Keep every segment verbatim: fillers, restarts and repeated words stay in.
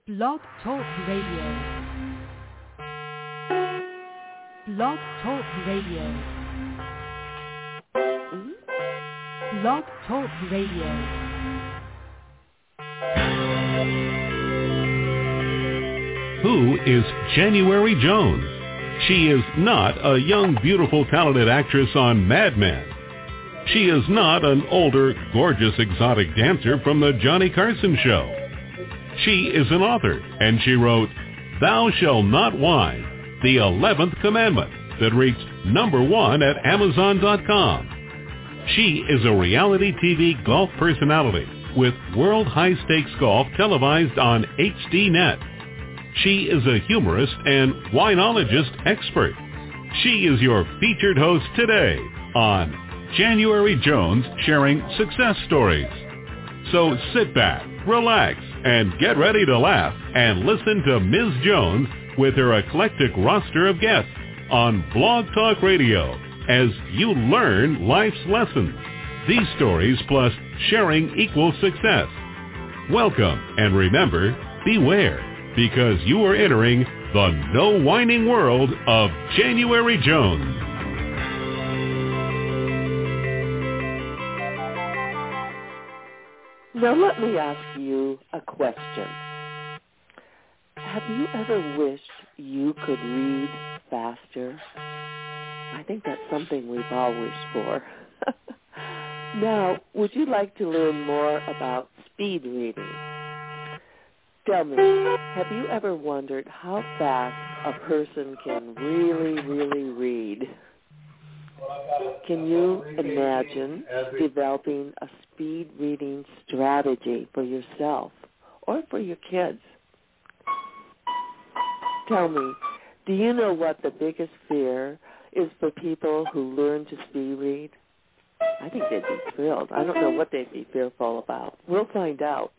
Blog Talk Radio. Blog Talk Radio. Blog Talk Radio. Who is January Jones? She is not a young, beautiful, talented actress on Mad Men. She is not an older, gorgeous, exotic dancer from the Johnny Carson show. She is an author, and she wrote, Thou Shalt Not Whine, the eleventh Commandment, that reached number one at Amazon dot com. She is a reality T V golf personality with World High Stakes Golf televised on H D Net. She is a humorist and winologist expert. She is your featured host today on January Jones Sharing Success Stories. So sit back, relax, and get ready to laugh and listen to Miz Jones with her eclectic roster of guests on Blog Talk Radio as you learn life's lessons. These stories plus sharing equals success. Welcome, and remember, beware, because you are entering the no whining world of January Jones. Now let me ask you a question. Have you ever wished you could read faster? I think that's something we've all wished for. Now, would you like to learn more about speed reading? Tell me, have you ever wondered how fast a person can really, really read? Can you imagine developing a speed reading strategy for yourself or for your kids? Tell me, do you know what the biggest fear is for people who learn to speed read? I think they'd be thrilled. I don't know what they'd be fearful about. We'll find out.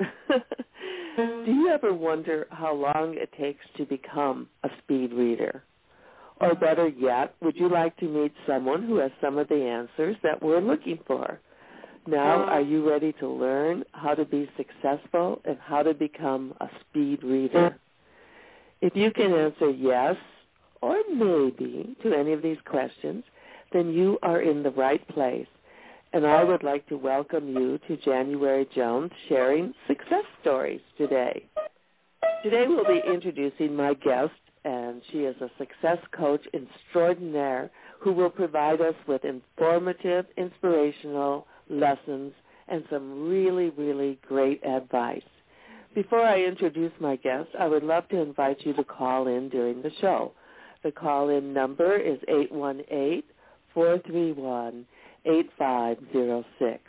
Do you ever wonder how long it takes to become a speed reader? Or better yet, would you like to meet someone who has some of the answers that we're looking for? Now, are you ready to learn how to be successful and how to become a speed reader? If you can answer yes or maybe to any of these questions, then you are in the right place. And I would like to welcome you to January Jones Sharing Success Stories today. Today we'll be introducing my guest, and she is a success coach extraordinaire who will provide us with informative, inspirational lessons and some really, really great advice. Before I introduce my guest, I would love to invite you to call in during the show. The call-in number is eight one eight, four three one, eight five zero six.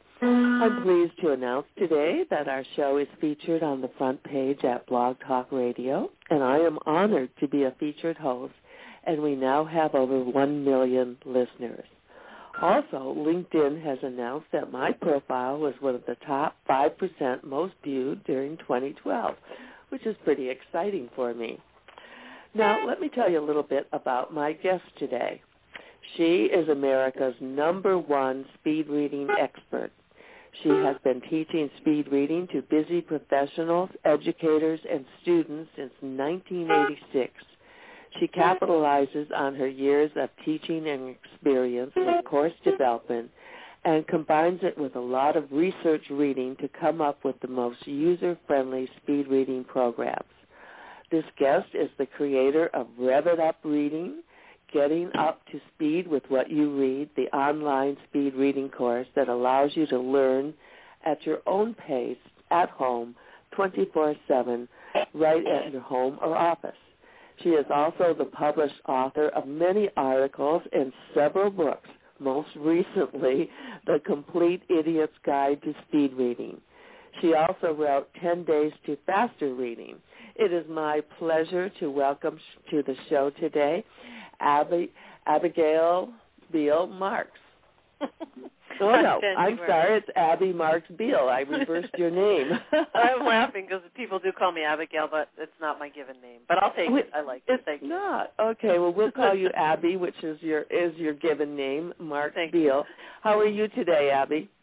I'm pleased to announce today that our show is featured on the front page at Blog Talk Radio, and I am honored to be a featured host, and we now have over one million listeners. Also, LinkedIn has announced that my profile was one of the top five percent most viewed during twenty twelve, which is pretty exciting for me. Now, let me tell you a little bit about my guest today. She is America's number one speed reading expert. She has been teaching speed reading to busy professionals, educators, and students since nineteen eighty-six. She capitalizes on her years of teaching and experience with course development and combines it with a lot of research reading to come up with the most user-friendly speed reading programs. This guest is the creator of Rev It Up Reading, Getting Up to Speed with What You Read, the online speed reading course that allows you to learn at your own pace, at home, twenty-four seven, right at your home or office. She is also the published author of many articles and several books, most recently, The Complete Idiot's Guide to Speed Reading. She also wrote ten days to Faster Reading. It is my pleasure to welcome to the show today Abby, Abigail Beal Marks. Oh, no, I'm sorry, it's Abby Marks Beal. I reversed your name. I'm laughing because people do call me Abigail, but it's not my given name. But I'll take it. I like it. It's Thank you. not. Okay, well, we'll call you Abby, which is your is your given name, Marks Thank Beal. you. How are you today, Abby?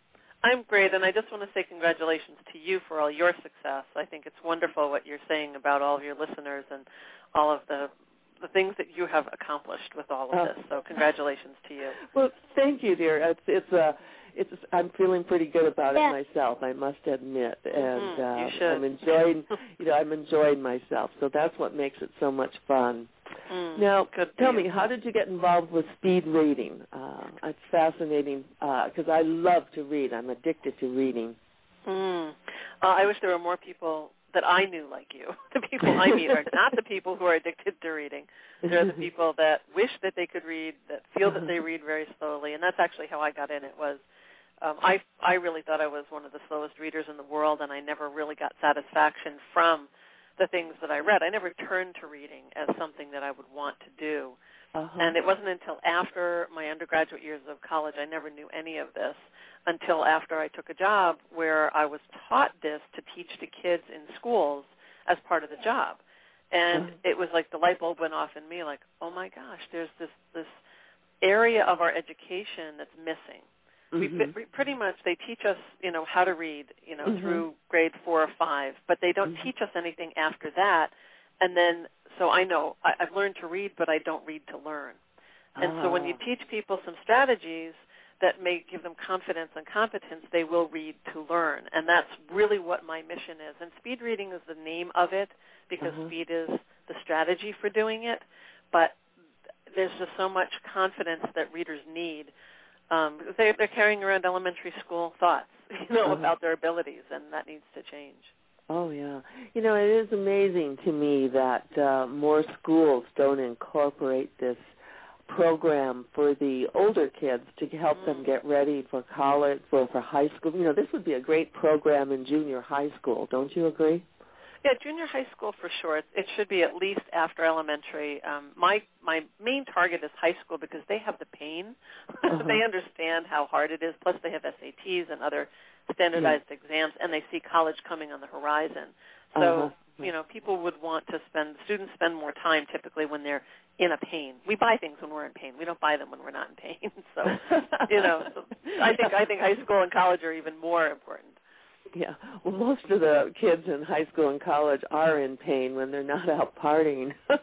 I'm great, and I just want to say congratulations to you for all your success. I think it's wonderful what you're saying about all of your listeners and all of the the things that you have accomplished with all of this. So congratulations to you. Well, thank you, dear. It's it's uh, it's I'm feeling pretty good about yeah. it myself, I must admit, and mm-hmm. uh, you should. I'm enjoying you know I'm enjoying myself. So that's what makes it so much fun. Mm, now, tell you. me, how did you get involved with speed reading? Uh, it's fascinating because uh, I love to read. I'm addicted to reading. Mm. Uh, I wish there were more people that I knew like you. The people I meet are not the people who are addicted to reading. They're the people that wish that they could read, that feel that they read very slowly, and that's actually how I got in. It was um, I I really thought I was one of the slowest readers in the world, and I never really got satisfaction from the things that I read. I never turned to reading as something that I would want to do. Uh-huh. And it wasn't until after my undergraduate years of college, I never knew any of this, until after I took a job where I was taught this to teach to kids in schools as part of the job. And uh-huh. it was like the light bulb went off in me, like, oh my gosh, there's this, this area of our education that's missing. Mm-hmm. We pretty much, they teach us, you know, how to read, you know, mm-hmm. through grade four or five, but they don't mm-hmm. teach us anything after that. And then, so I know, I, I've learned to read, but I don't read to learn. And ah. so when you teach people some strategies that may give them confidence and competence, they will read to learn. And that's really what my mission is. And speed reading is the name of it because uh-huh. speed is the strategy for doing it. But there's just so much confidence that readers need. Um, because they, they're carrying around elementary school thoughts, you know, uh-huh. about their abilities, and that needs to change. Oh, yeah. You know, it is amazing to me that uh, more schools don't incorporate this program for the older kids to help mm. them get ready for college, for, for high school. You know, this would be a great program in junior high school. Don't you agree? Yeah, junior high school for sure. It, it should be at least after elementary. Um, my my main target is high school because they have the pain. Uh-huh. They understand how hard it is. Plus, they have S A Ts and other standardized yeah. exams, and they see college coming on the horizon. So, uh-huh. you know, people would want to spend, students spend more time typically when they're in a pain. We buy things when we're in pain. We don't buy them when we're not in pain. So, you know, so I think I think high school and college are even more important. Yeah. Well, most of the kids in high school and college are in pain when they're not out partying. Well,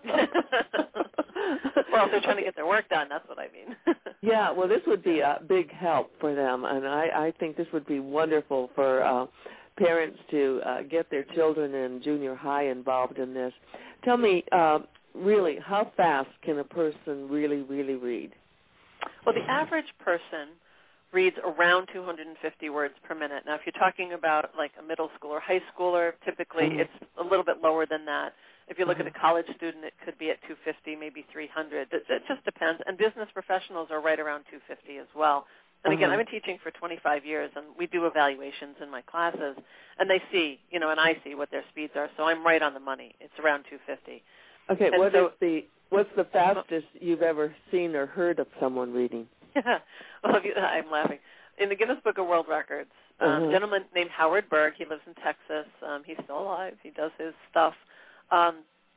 if they're trying to get their work done, that's what I mean. Yeah. Well, this would be a big help for them, and I, I think this would be wonderful for uh, parents to uh, get their children in junior high involved in this. Tell me, uh, really, how fast can a person really, really read? Well, the average person reads around two hundred fifty words per minute. Now, if you're talking about like a middle schooler, high schooler, typically mm-hmm. it's a little bit lower than that. If you look mm-hmm. at a college student, it could be at two hundred fifty, maybe three hundred. It, it just depends. And business professionals are right around two hundred fifty as well. And again, uh-huh. I've been teaching for twenty-five years, and we do evaluations in my classes, and they see, you know, and I see what their speeds are. So I'm right on the money. It's around two hundred fifty. Okay, and what so, is the what's the fastest you've ever seen or heard of someone reading? Yeah, well, if you, I'm laughing. In the Guinness Book of World Records, um, uh-huh. a gentleman named Howard Berg, he lives in Texas. Um, he's still alive. He does his stuff. Um,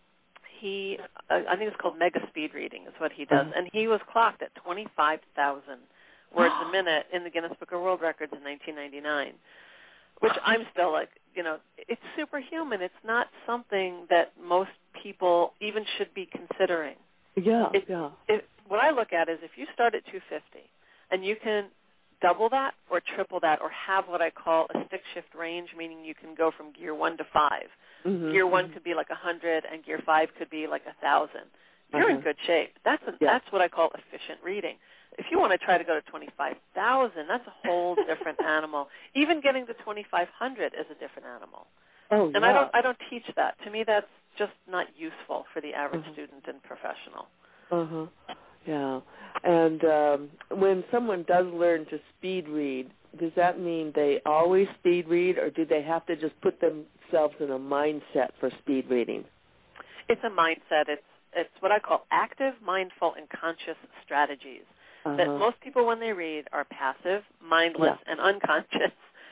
he, uh, I think it's called mega speed reading is what he does. Uh-huh. And he was clocked at twenty-five thousand words a minute in the Guinness Book of World Records in nineteen ninety-nine, which I'm still like, you know, it's superhuman. It's not something that most people even should be considering. Yeah, it, yeah. It, what I look at is if you start at two hundred fifty and you can double that or triple that or have what I call a stick shift range, meaning you can go from gear one to five. Mm-hmm. Gear one could be like one hundred and gear five could be like one thousand. You're uh-huh. in good shape. That's a, yeah. that's what I call efficient reading. If you want to try to go to twenty-five thousand, that's a whole different animal. Even getting to twenty-five hundred is a different animal. Oh, and yeah. I don't I don't teach that. To me, that's just not useful for the average uh-huh. student and professional. Uh-huh. Yeah. And um, when someone does learn to speed read, does that mean they always speed read, or do they have to just put themselves in a mindset for speed reading? It's a mindset. It's it's what I call active, mindful, and conscious strategies. Uh-huh. That most people, when they read, are passive, mindless, yeah. and unconscious.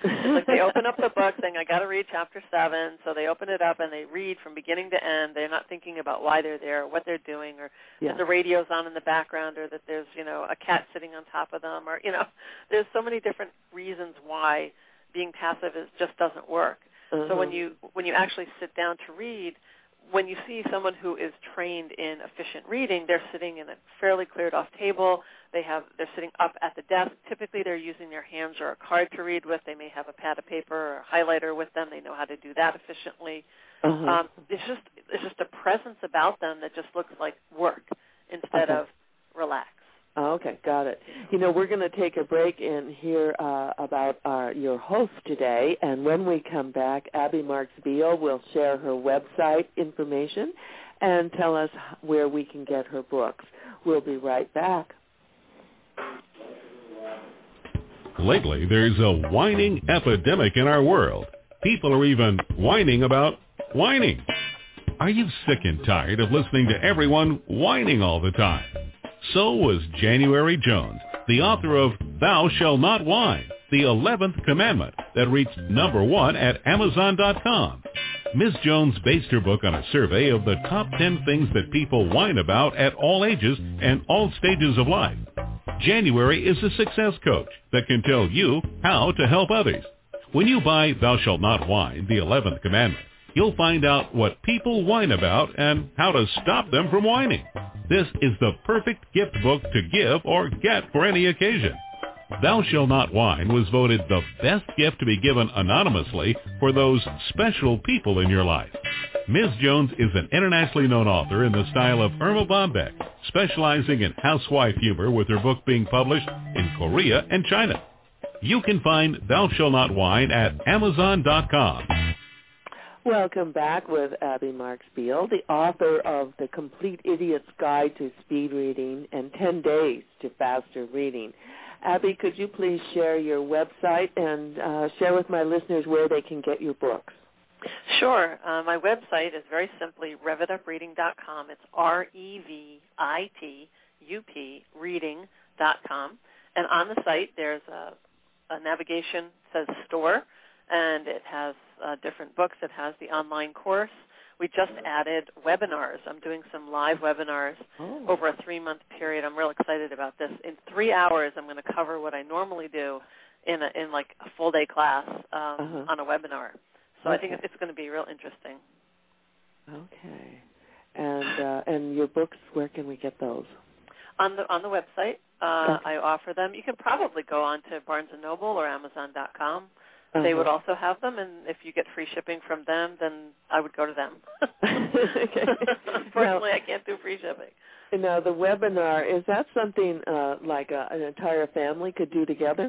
It's like they open up the book saying, I got to read chapter seven. So they open it up and they read from beginning to end. They're not thinking about why they're there, or what they're doing, or yeah. that the radio's on in the background, or that there's, you know, a cat sitting on top of them, or, you know, there's so many different reasons why being passive is just doesn't work. Uh-huh. So when you when you actually sit down to read, when you see someone who is trained in efficient reading, they're sitting in a fairly cleared off table. They have they're sitting up at the desk. Typically, they're using their hands or a card to read with. They may have a pad of paper or a highlighter with them. They know how to do that efficiently. Uh-huh. Um, it's just it's just a presence about them that just looks like work instead okay. of relax. Oh, okay, got it. You know, we're going to take a break and hear uh, about our, your host today, and when we come back, Abby Marks Beal will share her website information and tell us where we can get her books. We'll be right back. Lately, there's a whining epidemic in our world. People are even whining about whining. Are you sick and tired of listening to everyone whining all the time? So was January Jones, the author of Thou Shalt Not Whine, the eleventh Commandment, that reached number one at Amazon dot com. Miz Jones based her book on a survey of the top ten things that people whine about at all ages and all stages of life. January is a success coach that can tell you how to help others. When you buy Thou Shalt Not Whine, the eleventh Commandment, you'll find out what people whine about and how to stop them from whining. This is the perfect gift book to give or get for any occasion. Thou Shalt Not Whine was voted the best gift to be given anonymously for those special people in your life. Miz Jones is an internationally known author in the style of Irma Bombeck, specializing in housewife humor, with her book being published in Korea and China. You can find Thou Shalt Not Whine at Amazon dot com. Welcome back with Abby Marks Beal, the author of The Complete Idiot's Guide to Speed Reading and ten days to Faster Reading. Abby, could you please share your website and uh, share with my listeners where they can get your books? Sure. Uh, my website is very simply rev it up reading dot com. It's R E V I T U P reading dot com. And on the site there's a, a navigation that says store, and it has uh, different books. It has the online course. We just added webinars. I'm doing some live webinars oh. over a three-month period. I'm real excited about this. In three hours, I'm going to cover what I normally do in a, in like a full-day class um, uh-huh. on a webinar. So okay. I think it's going to be real interesting. Okay. And uh, and your books, where can we get those? On the on the website. Uh, okay. I offer them. You can probably go on to Barnes and Noble or Amazon dot com. Uh-huh. They would also have them, and if you get free shipping from them, then I would go to them. Okay. Unfortunately, now, I can't do free shipping. Now, the webinar, is that something uh, like a, an entire family could do together?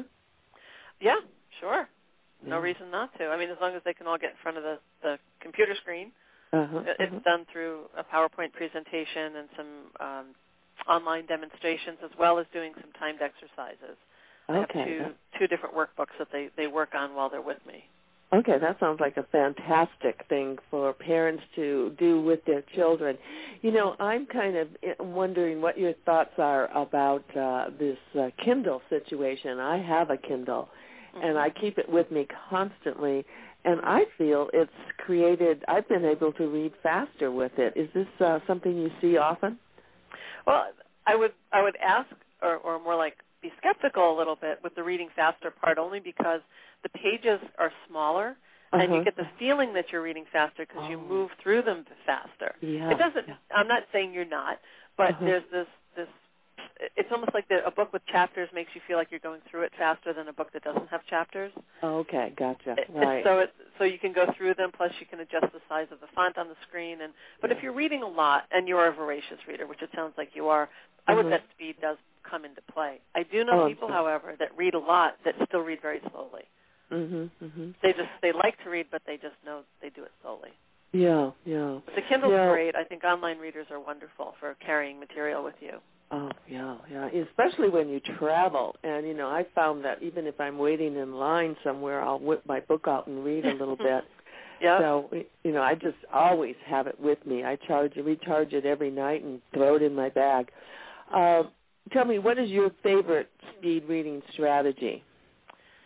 Yeah, sure. No yeah. reason not to. I mean, as long as they can all get in front of the, the computer screen. Uh-huh, it's uh-huh. done through a PowerPoint presentation and some um, online demonstrations, as well as doing some timed exercises. I okay. have two, two different workbooks that they, they work on while they're with me. Okay, that sounds like a fantastic thing for parents to do with their children. You know, I'm kind of wondering what your thoughts are about uh, this uh, Kindle situation. I have a Kindle, mm-hmm. and I keep it with me constantly, and I feel it's created, I've been able to read faster with it. Is this uh, something you see often? Well, I would I would ask, or, or more like be skeptical a little bit with the reading faster part, only because the pages are smaller, uh-huh. and you get the feeling that you're reading faster because oh. you move through them faster. Yeah. It doesn't. Yeah. I'm not saying you're not, but uh-huh. there's this this. It's almost like the, a book with chapters makes you feel like you're going through it faster than a book that doesn't have chapters. Okay, gotcha. It, right. So it, so you can go through them. Plus, you can adjust the size of the font on the screen. And but yeah. if you're reading a lot and you're a voracious reader, which it sounds like you are, I uh-huh. would bet speed does come into play. I do know oh, people, however, that read a lot that still read very slowly. Mhm. Mhm. They just they like to read, but they just know they do it slowly. Yeah, yeah. The Kindle's yeah. great. I think online readers are wonderful for carrying material with you. Oh, yeah, yeah. Especially when you travel. And, you know, I found that even if I'm waiting in line somewhere, I'll whip my book out and read a little bit. Yeah. So, you know, I just always have it with me. I charge it, recharge it every night and throw it in my bag. Uh, tell me, what is your favorite speed reading strategy?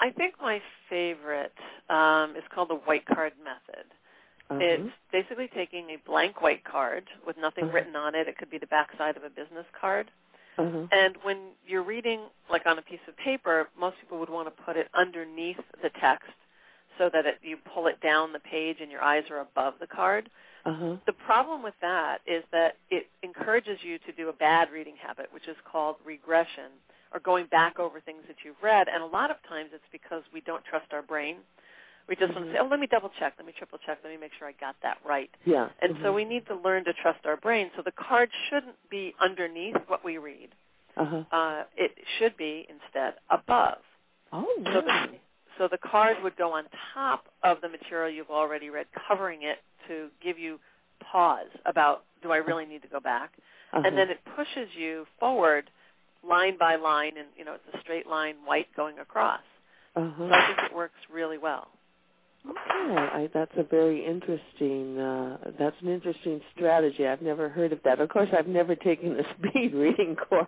I think my favorite um, is called the white card method. Uh-huh. It's basically taking a blank white card with nothing uh-huh. written on it. It could be the backside of a business card. Uh-huh. And when you're reading, like on a piece of paper, most people would want to put it underneath the text so that it, you pull it down the page and your eyes are above the card. Uh-huh. The problem with that is that it encourages you to do a bad reading habit, which is called regression, or going back over things that you've read. And a lot of times it's because we don't trust our brain. We just mm-hmm. want to say, oh, let me double check, let me triple check, let me make sure I got that right. Yeah. And mm-hmm. so we need to learn to trust our brain. So the card shouldn't be underneath what we read. Uh-huh. Uh, it should be, instead, above. Oh, really? So the, so the card would go on top of the material you've already read, covering it to give you pause about, do I really need to go back? Uh-huh. And then it pushes you forward line by line, and, you know, it's a straight line, white going across. Uh-huh. So I think it works really well. Okay, I, that's a very interesting, uh, that's an interesting strategy. I've never heard of that. Of course, I've never taken a speed reading course.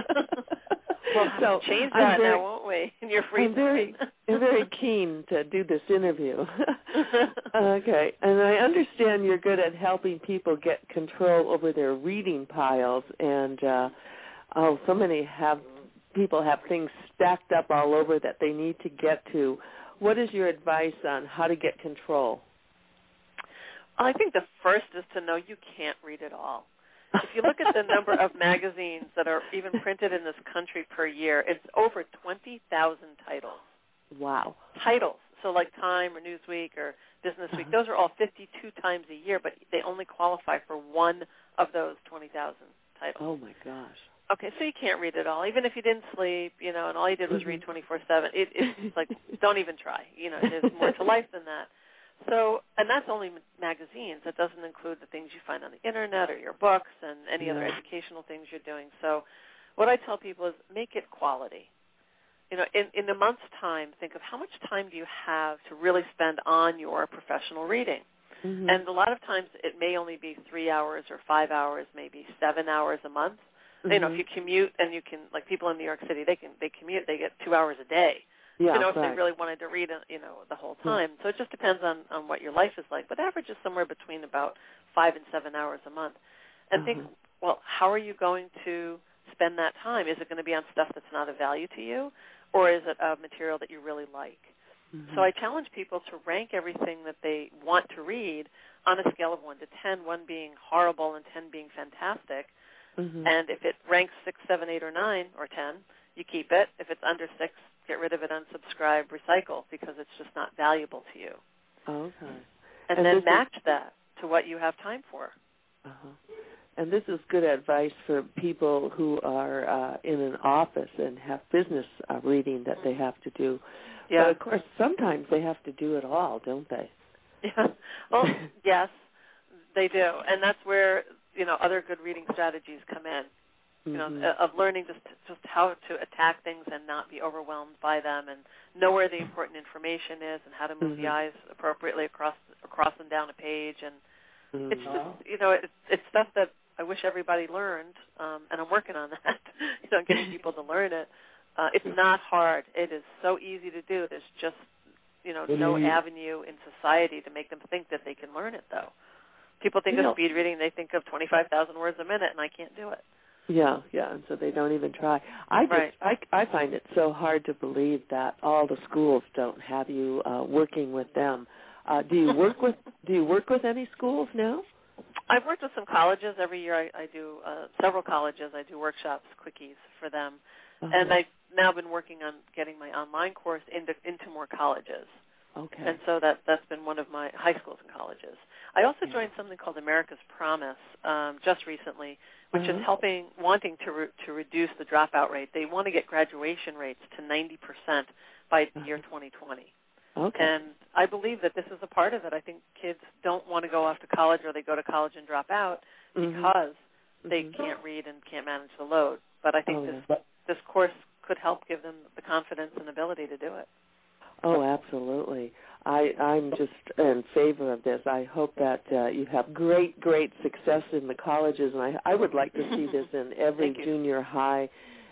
We'll have so to change that very, now, won't we? In your free I'm very, I'm very keen to do this interview. Okay, and I understand you're good at helping people get control over their reading piles, and uh, oh, so many have people have things stacked up all over that they need to get to. What is your advice on how to get control? Well, I think the first is to know you can't read it all. If you look at the number of magazines that are even printed in this country per year, it's over twenty thousand titles. Wow. Titles. So like Time or Newsweek or Business Week, uh-huh. those are all fifty-two times a year, but they only qualify for one of those twenty thousand titles. Oh, my gosh. Okay, so you can't read it all. Even if you didn't sleep, you know, and all you did was mm-hmm. read twenty-four seven, it, it's like, don't even try. You know, there's more to life than that. So, and that's only magazines. That doesn't include the things you find on the Internet or your books and any yeah. other educational things you're doing. So what I tell people is make it quality. You know, in, in a month's time, think of how much time do you have to really spend on your professional reading. Mm-hmm. And a lot of times it may only be three hours or five hours, maybe seven hours a month. Mm-hmm. You know, if you commute and you can, like people in New York City, they can they commute, they get two hours a day. Yeah, you know, if right. they really wanted to read, you know, the whole time. Yeah. So it just depends on, on what your life is like. But average is somewhere between about five and seven hours a month. And uh-huh. think, well, how are you going to spend that time? Is it going to be on stuff that's not of value to you, or is it a material that you really like? Mm-hmm. So I challenge people to rank everything that they want to read on a scale of one to ten, one being horrible and ten being fantastic. Mm-hmm. And if it ranks six, seven, eight, or nine, or ten, you keep it. If it's under six, get rid of it, unsubscribe, recycle, because it's just not valuable to you. Okay. And, and then match is, that to what you have time for. Uh-huh. And this is good advice for people who are uh, in an office and have business uh, reading that they have to do. Yeah. But, of course, sometimes they have to do it all, don't they? Yeah. Well, yes, they do. And that's where, you know, other good reading strategies come in. You know, mm-hmm. of learning just just how to attack things and not be overwhelmed by them, and know where the important information is, and how to move mm-hmm. the eyes appropriately across across and down a page. And mm-hmm. it's just, you know, it's it's stuff that I wish everybody learned, um, and I'm working on that. You know, getting people to learn it. Uh, it's not hard. It is so easy to do. There's just, you know, no mm-hmm. avenue in society to make them think that they can learn it, though. People think you of speed reading, they think of twenty-five thousand words a minute, and I can't do it. Yeah, yeah, and so they don't even try. I just, right. I, I find it so hard to believe that all the schools don't have you uh, working with them. Uh, do you work with Do you work with any schools now? I've worked with some colleges. Every year I, I do uh, several colleges. I do workshops, quickies for them, uh-huh. and I've now been working on getting my online course into into more colleges. Okay. And so that that's been one of my high schools and colleges. I also joined something called America's Promise um, just recently, which uh-huh. is helping, wanting to re- to reduce the dropout rate. They want to get graduation rates to ninety percent by the year twenty twenty. Okay. And I believe that this is a part of it. I think kids don't want to go off to college, or they go to college and drop out mm-hmm. because they mm-hmm. can't read and can't manage the load. But I think oh, this yeah. this course could help give them the confidence and ability to do it. Oh, absolutely. I, I'm just in favor of this. I hope that uh, you have great, great success in the colleges, and I, I would like to see this in every junior high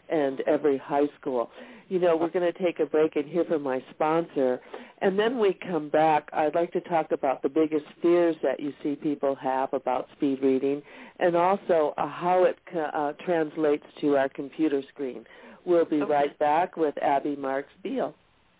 and every high school. You know, we're going to take a break and hear from my sponsor, and then we come back. I'd like to talk about the biggest fears that you see people have about speed reading, and also uh, how it uh, translates to our computer screen. We'll be okay. right back with Abby Marks Beal.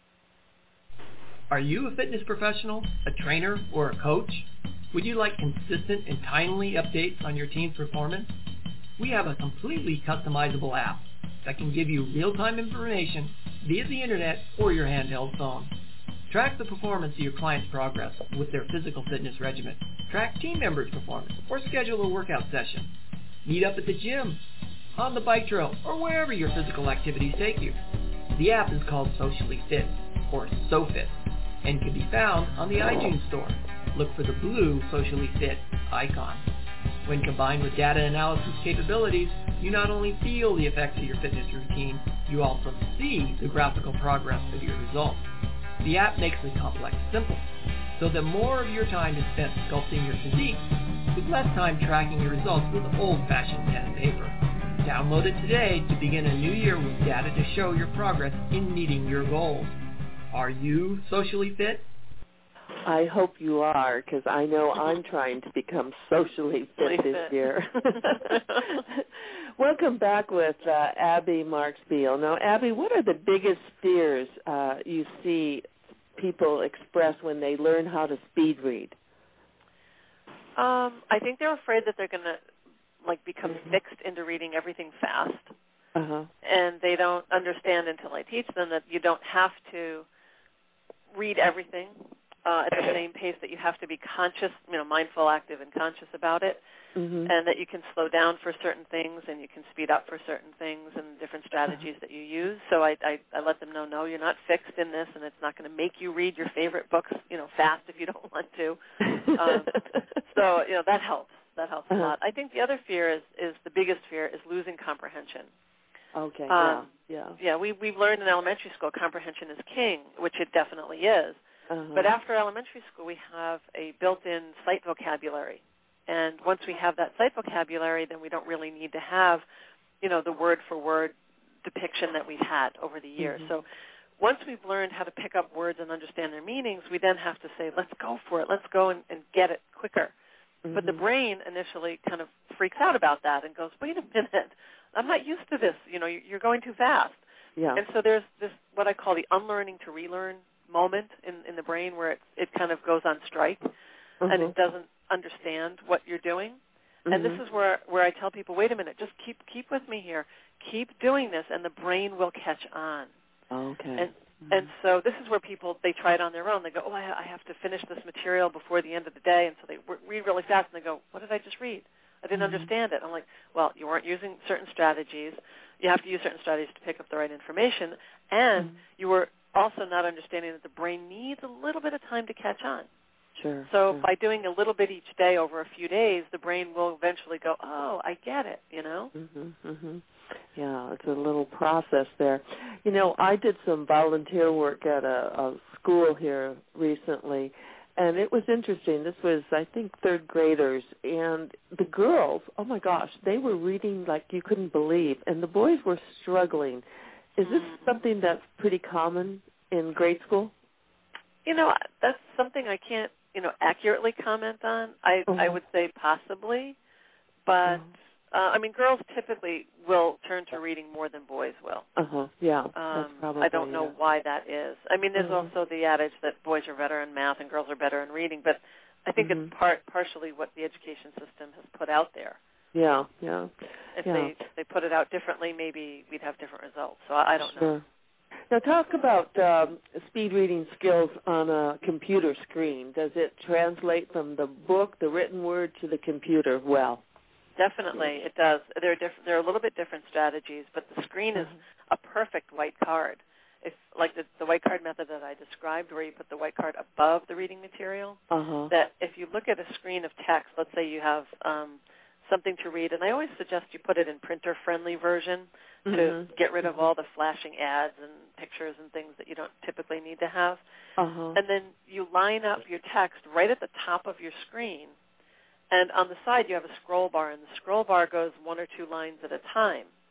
Are you a fitness professional, a trainer, or a coach? Would you like consistent and timely updates on your team's performance? We have a completely customizable app that can give you real-time information via the internet or your handheld phone. Track the performance of your client's progress with their physical fitness regimen. Track team members' performance or schedule a workout session. Meet up at the gym, on the bike trail, or wherever your physical activities take you. The app is called Socially Fit, or SoFit, and can be found on the iTunes Store. Look for the blue Socially Fit icon. When combined with data analysis capabilities, you not only feel the effects of your fitness routine, you also see the graphical progress of your results. The app makes the complex simple, so that more of your time is spent sculpting your physique, with less time tracking your results with old-fashioned pen and paper. Download it today to begin a new year with data to show your progress in meeting your goals. Are you socially fit? I hope you are, because I know I'm trying to become socially fit this year. Welcome back with uh, Abby Marks Beal. Now, Abby, what are the biggest fears uh, you see people express when they learn how to speed read? Um, I think they're afraid that they're going to like become mm-hmm. fixed into reading everything fast, uh-huh. and they don't understand until I teach them that you don't have to read everything uh, at the same pace, that you have to be conscious, you know, mindful, active, and conscious about it, mm-hmm. and that you can slow down for certain things and you can speed up for certain things and different strategies that you use. So I, I, I let them know, no, you're not fixed in this, and it's not going to make you read your favorite books, you know, fast if you don't want to. Um, so, you know, that helps. That helps uh-huh. a lot. I think the other fear is, is the biggest fear is losing comprehension. Okay, um, yeah, yeah. Yeah, we, we've learned in elementary school comprehension is king, which it definitely is. Uh-huh. But after elementary school, we have a built-in sight vocabulary. And once we have that sight vocabulary, then we don't really need to have, you know, the word-for-word depiction that we've had over the years. Mm-hmm. So once we've learned how to pick up words and understand their meanings, we then have to say, let's go for it. Let's go and, and get it quicker. Mm-hmm. But the brain initially kind of freaks out about that and goes, wait a minute, I'm not used to this. You know, you're going too fast. Yeah. And so there's this, what I call the unlearning to relearn moment in, in the brain where it, it kind of goes on strike mm-hmm. and it doesn't understand what you're doing. Mm-hmm. And this is where, where I tell people, wait a minute, just keep keep with me here. Keep doing this, and the brain will catch on. Okay. And, mm-hmm. and so this is where people, they try it on their own. They go, oh, I, I have to finish this material before the end of the day. And so they read really fast, and they go, what did I just read? I didn't mm-hmm. understand it. I'm like, well, you weren't using certain strategies. You have to use certain strategies to pick up the right information. And mm-hmm. you were also not understanding that the brain needs a little bit of time to catch on. Sure. So sure. by doing a little bit each day over a few days, the brain will eventually go, oh, I get it, you know? Mm-hmm, mm-hmm. Yeah, it's a little process there. You know, I did some volunteer work at a, a school here recently, and it was interesting. This was, I think, third graders, and the girls, oh, my gosh, they were reading like you couldn't believe, and the boys were struggling. Is this something that's pretty common in grade school? You know, that's something I can't, you know, accurately comment on. I, uh-huh. I would say possibly, but, uh-huh. uh, I mean, girls typically will turn to reading more than boys will. Uh-huh, yeah, um, that's probably, I don't know yeah. why that is. I mean, there's uh-huh. also the adage that boys are better in math and girls are better in reading, but I think mm-hmm. it's part partially what the education system has put out there. Yeah, yeah. If yeah. they if they put it out differently, maybe we'd have different results. So I, I don't sure. know. Now, talk about um, speed reading skills on a computer screen. Does it translate from the book, the written word, to the computer well? Definitely, it does. There are diff- there are a little bit different strategies, but the screen is a perfect white card. If like the, the white card method that I described, where you put the white card above the reading material, uh-huh. that if you look at a screen of text, let's say you have um, something to read, and I always suggest you put it in printer-friendly version to mm-hmm. get rid of all the flashing ads and pictures and things that you don't typically need to have. Uh-huh. And then you line up your text right at the top of your screen, and on the side you have a scroll bar, and the scroll bar goes one or two lines at a time.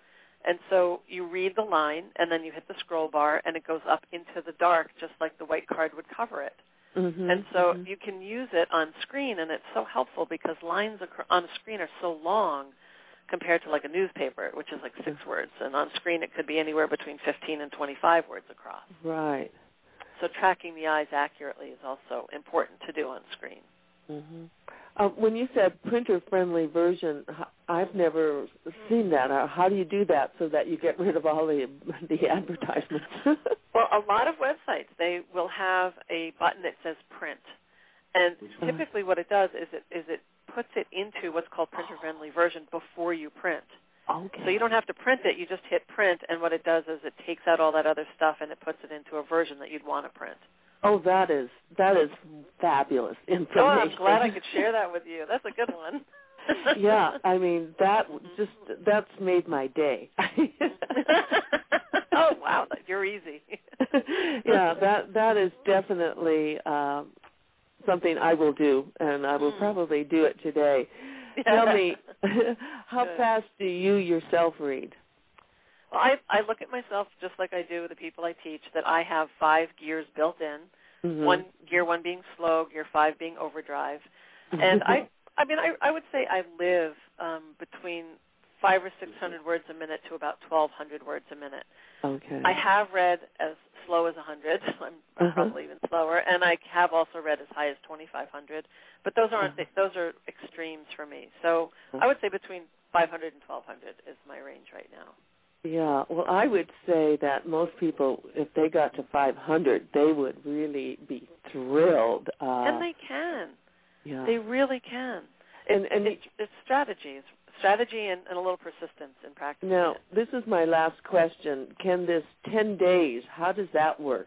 And so you read the line, and then you hit the scroll bar, and it goes up into the dark, just like the white card would cover it. Mm-hmm, and so mm-hmm. you can use it on screen, and it's so helpful because lines on a screen are so long compared to like a newspaper, which is like six words. And on screen it could be anywhere between fifteen and twenty-five words across. Right. So tracking the eyes accurately is also important to do on screen. Mm-hmm. Uh, when you said printer-friendly version, I've never seen that. How do you do that so that you get rid of all the the advertisements? Well, a lot of websites, they will have a button that says print. And typically what it does is it is it puts it into what's called printer-friendly version before you print. Okay. So you don't have to print it. You just hit print, and what it does is it takes out all that other stuff and it puts it into a version that you'd want to print. Oh, that is that is fabulous information. Oh, I'm glad I could share that with you. That's a good one. Yeah, I mean that just that's made my day. Oh wow, you're easy. Yeah, that that is definitely um, something I will do, and I will mm. probably do it today. Yeah. Tell me, how good. Fast do you yourself read? Well, I, I look at myself just like I do with the people I teach, that I have five gears built in, mm-hmm. one gear one being slow, gear five being overdrive. And I I mean, I, I would say I live um, between five or six hundred words a minute to about twelve hundred words a minute. Okay. I have read as slow as one hundred. I'm, I'm uh-huh. probably even slower. And I have also read as high as twenty-five hundred. But those aren't uh-huh. those are extremes for me. So I would say between five hundred and twelve hundred is my range right now. Yeah, well, I would say that most people, if they got to five hundred, they would really be thrilled. Uh, and they can. Yeah. They really can. And, and it's, it's strategy. It's strategy and, and a little persistence in practice. Now, this is my last question. Can this ten days, how does that work?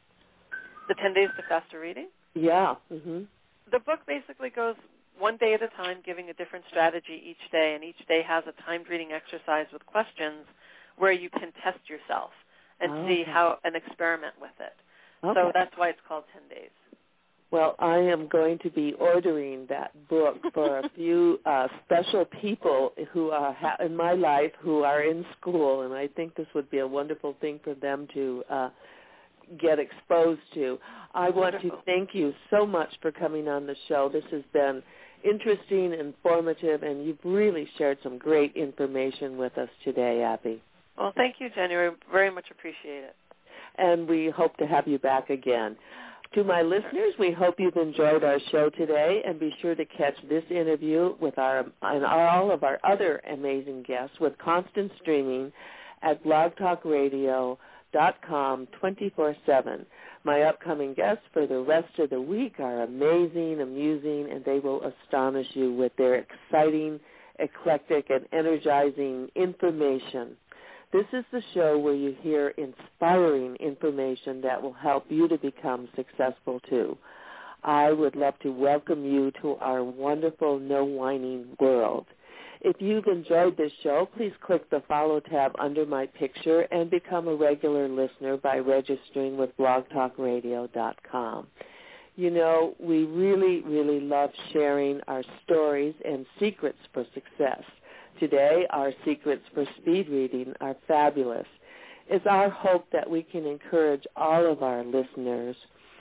The ten days to faster reading? Yeah. Mm-hmm. The book basically goes one day at a time, giving a different strategy each day, and each day has a timed reading exercise with questions where you can test yourself and oh, see okay. how and experiment with it. Okay. So that's why it's called ten days. Well, I am going to be ordering that book for a few uh, special people who are ha- in my life who are in school, and I think this would be a wonderful thing for them to uh, get exposed to. I want Wonderful. to thank you so much for coming on the show. This has been interesting, informative, and you've really shared some great information with us today, Abby. Well, thank you, Jenny. We very much appreciate it. And we hope to have you back again. To my listeners, we hope you've enjoyed our show today, and be sure to catch this interview with our and all of our other amazing guests with constant streaming at blog talk radio dot com twenty-four seven. My upcoming guests for the rest of the week are amazing, amusing, and they will astonish you with their exciting, eclectic, and energizing information. This is the show where you hear inspiring information that will help you to become successful too. I would love to welcome you to our wonderful No Whining world. If you've enjoyed this show, please click the follow tab under my picture and become a regular listener by registering with blog talk radio dot com. You know, we really, really love sharing our stories and secrets for success. Today, our secrets for speed reading are fabulous. It's our hope that we can encourage all of our listeners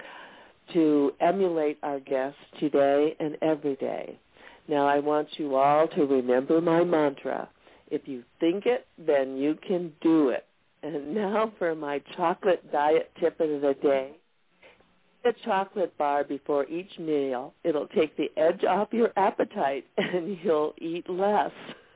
to emulate our guests today and every day. Now, I want you all to remember my mantra. If you think it, then you can do it. And now for my chocolate diet tip of the day. A chocolate bar before each meal. It'll take the edge off your appetite, and you'll eat less.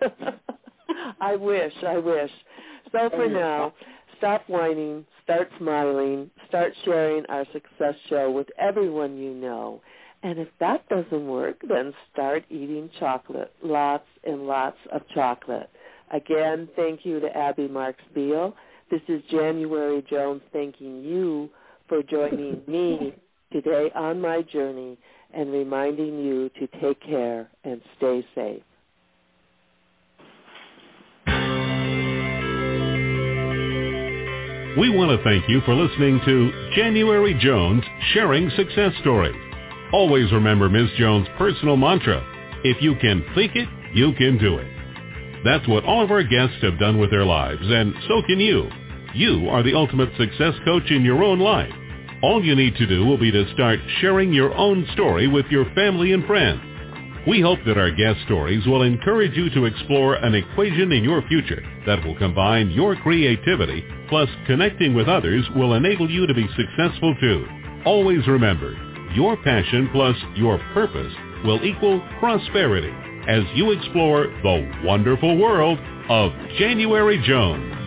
I wish, I wish. So for now, stop whining, start smiling, start sharing our success show with everyone you know. And if that doesn't work, then start eating chocolate, lots and lots of chocolate. Again, thank you to Abby Marks Beal. This is January Jones thanking you for joining me today on my journey and reminding you to take care and stay safe. We want to thank you for listening to January Jones Sharing Success Stories. Always remember Miz Jones' personal mantra, if you can think it, you can do it. That's what all of our guests have done with their lives, and so can you. You are the ultimate success coach in your own life. All you need to do will be to start sharing your own story with your family and friends. We hope that our guest stories will encourage you to explore an equation in your future that will combine your creativity plus connecting with others will enable you to be successful too. Always remember, your passion plus your purpose will equal prosperity as you explore the wonderful world of January Jones.